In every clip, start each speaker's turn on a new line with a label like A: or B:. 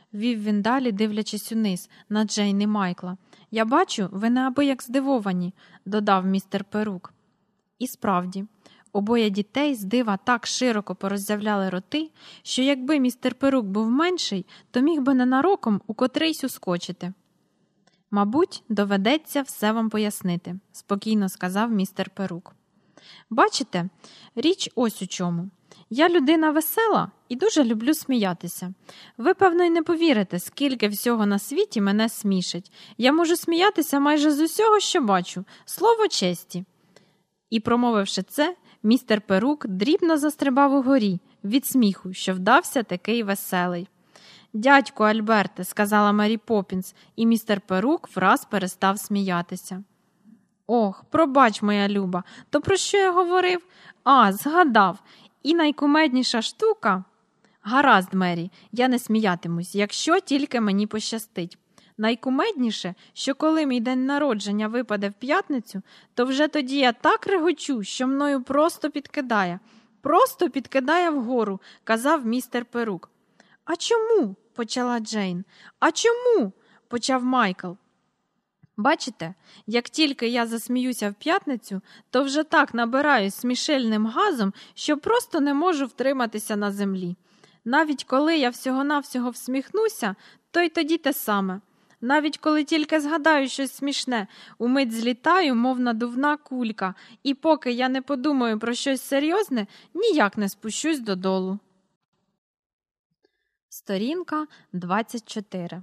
A: вів він далі, дивлячись униз, на Джейн і Майкла. «Я бачу, ви неабияк здивовані», – додав містер Перук. І справді, обоє дітей з дива так широко пороззявляли роти, що якби містер Перук був менший, то міг би ненароком у котрийсь ускочити. «Мабуть, доведеться все вам пояснити», – спокійно сказав містер Перук. «Бачите, річ ось у чому. Я людина весела і дуже люблю сміятися. Ви, певно, й не повірите, скільки всього на світі мене смішить. Я можу сміятися майже з усього, що бачу. Слово честі». І, промовивши це, містер Перук дрібно застрибав угорі від сміху, що вдався такий веселий. «Дядьку Альберте», – сказала Мері Поппінс, і містер Перук враз перестав сміятися. «Ох, пробач, моя люба, то про що я говорив? А, згадав. І найкумедніша штука...» «Гаразд, Мері, я не сміятимусь, якщо тільки мені пощастить. Найкумедніше, що коли мій день народження випаде в п'ятницю, то вже тоді я так регочу, що мною просто підкидає вгору», – казав містер Перук. «А чому?» – почала Джейн. «А чому?» – почав Майкл. «Бачите, як тільки я засміюся в п'ятницю, то вже так набираюсь смішильним газом, що просто не можу втриматися на землі. Навіть коли я всього-навсього всміхнуся, то й тоді те саме. Навіть коли тільки згадаю щось смішне, умить злітаю, мов надувна кулька, і поки я не подумаю про щось серйозне, ніяк не спущусь додолу». Сторінка 24.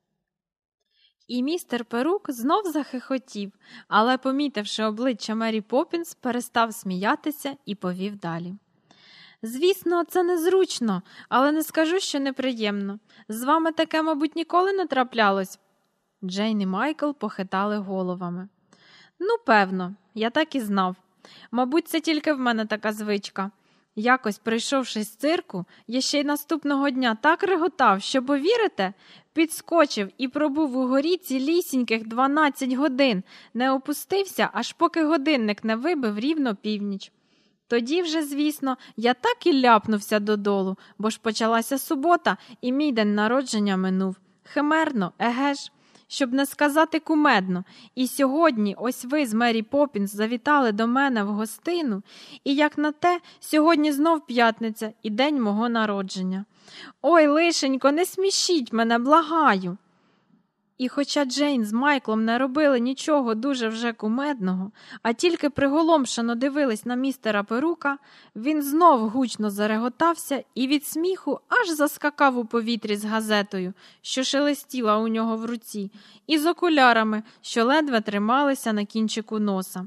A: І містер Перук знов захихотів, але, помітивши обличчя Мері Поппінс, перестав сміятися і повів далі. «Звісно, це незручно, але не скажу, що неприємно. З вами таке, мабуть, ніколи не траплялось?» Джейн і Майкл похитали головами. «Ну, певно, я так і знав. Мабуть, це тільки в мене така звичка. Якось, прийшовши з цирку, я ще й наступного дня так реготав, що, повірите, підскочив і пробув угорі цілісіньких 12 годин, не опустився, аж поки годинник не вибив рівно північ. Тоді вже, звісно, я так і ляпнувся додолу, бо ж почалася субота, і мій день народження минув. Химерно, еге ж? Щоб не сказати кумедно. І сьогодні ось ви з Мері Поппінс завітали до мене в гостину, і як на те, сьогодні знов п'ятниця і день мого народження. Ой, лишенько, не смішіть мене, благаю!» І хоча Джейн з Майклом не робили нічого дуже вже кумедного, а тільки приголомшено дивились на містера Перука, він знов гучно зареготався і від сміху аж заскакав у повітрі з газетою, що шелестіла у нього в руці, і з окулярами, що ледве трималися на кінчику носа.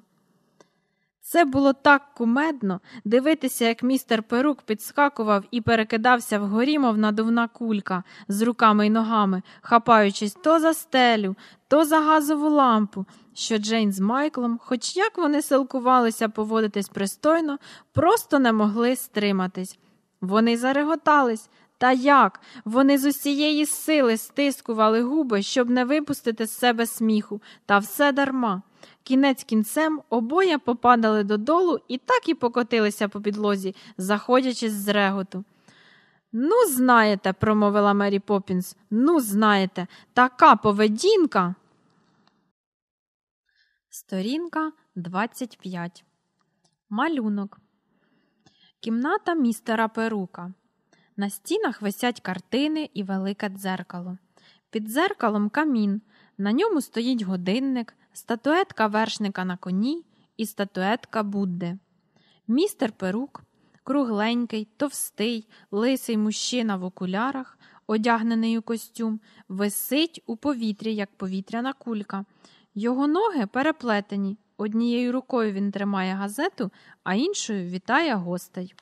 A: Це було так кумедно дивитися, як містер Перук підскакував і перекидався вгорі, мов надувна кулька, з руками й ногами, хапаючись то за стелю, то за газову лампу, що Джейн з Майклом, хоч як вони силкувалися поводитись пристойно, просто не могли стриматись. Вони зареготались. Та як? Вони з усієї сили стискували губи, щоб не випустити з себе сміху, та все дарма. Кінець кінцем обоє попадали додолу і так і покотилися по підлозі, заходячись з реготу. «Ну, знаєте», – промовила Мері Поппінс, – «ну, знаєте, така поведінка!» Сторінка 25. Малюнок. Кімната містера Перука. На стінах висять картини і велике дзеркало. Під дзеркалом камін, на ньому стоїть годинник, статуетка вершника на коні і статуетка Будди. Містер Перук, кругленький, товстий, лисий мужчина в окулярах, одягнений у костюм, висить у повітрі, як повітряна кулька. Його ноги переплетені, однією рукою він тримає газету, а іншою вітає гостей.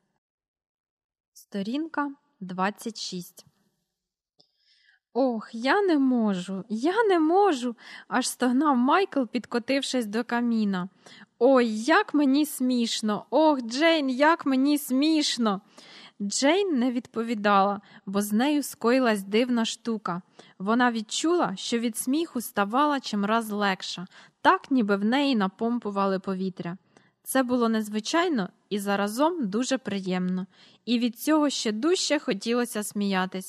A: Сторінка 26. «Ох, я не можу!» – аж стогнав Майкл, підкотившись до каміна. «Ой, як мені смішно! Ох, Джейн, як мені смішно!» Джейн не відповідала, бо з нею скоїлась дивна штука. Вона відчула, що від сміху ставала чимраз легша, так ніби в неї напомпували повітря. Це було незвичайно і заразом дуже приємно. І від цього ще дужче хотілося сміятись.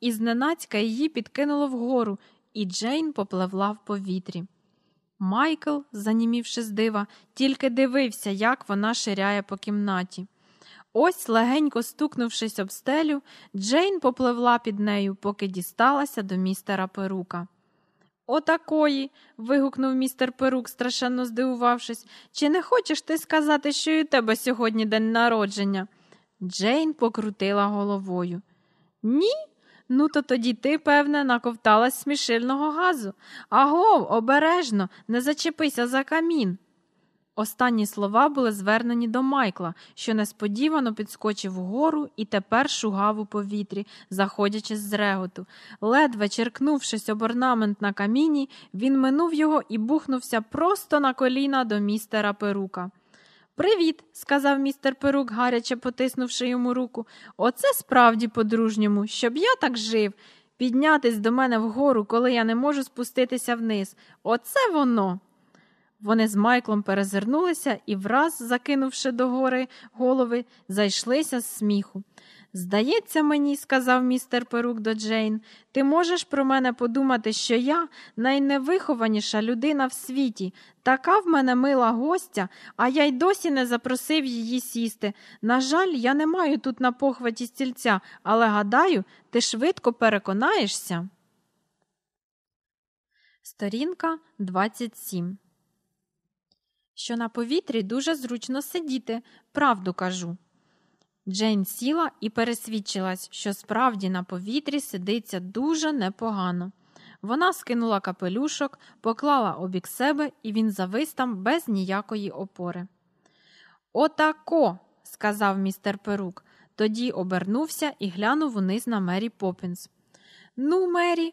A: і зненацька її підкинуло вгору, і Джейн попливла в повітрі. Майкл, занімівши з дива, тільки дивився, як вона ширяє по кімнаті. Ось, легенько стукнувшись об стелю, Джейн попливла під нею, поки дісталася до містера Перука. «Отакої!» – вигукнув містер Перук, страшенно здивувавшись. «Чи не хочеш ти сказати, що і у тебе сьогодні день народження?» Джейн покрутила головою. «Ні? Ну, то тоді ти, певне, наковталась смішильного газу. Агов, обережно, не зачепися за камін!» Останні слова були звернені до Майкла, що несподівано підскочив вгору і тепер шугав у повітрі, заходячи з реготу. Ледве черкнувшись об орнамент на каміні, він минув його і бухнувся просто на коліна до містера Перука. «Привіт», – сказав містер Перук, гаряче потиснувши йому руку. «Оце справді по-дружньому, щоб я так жив. Піднятись до мене вгору, коли я не можу спуститися вниз. Оце воно!» Вони з Майклом перезирнулися і враз, закинувши догори голови, зайшлися з сміху. «Здається мені, – сказав містер Перук до Джейн, – ти можеш про мене подумати, що я найневихованіша людина в світі. Така в мене мила гостя, а я й досі не запросив її сісти. На жаль, я не маю тут на похваті стільця, але, гадаю, ти швидко переконаєшся». Сторінка 27. «Що на повітрі дуже зручно сидіти, правду кажу». Джейн сіла і пересвідчилась, що справді на повітрі сидиться дуже непогано. Вона скинула капелюшок, поклала обік себе, і він завис там без ніякої опори. «Отако!» – сказав містер Перук. Тоді обернувся і глянув униз на Мері Поппінс. «Ну, Мері,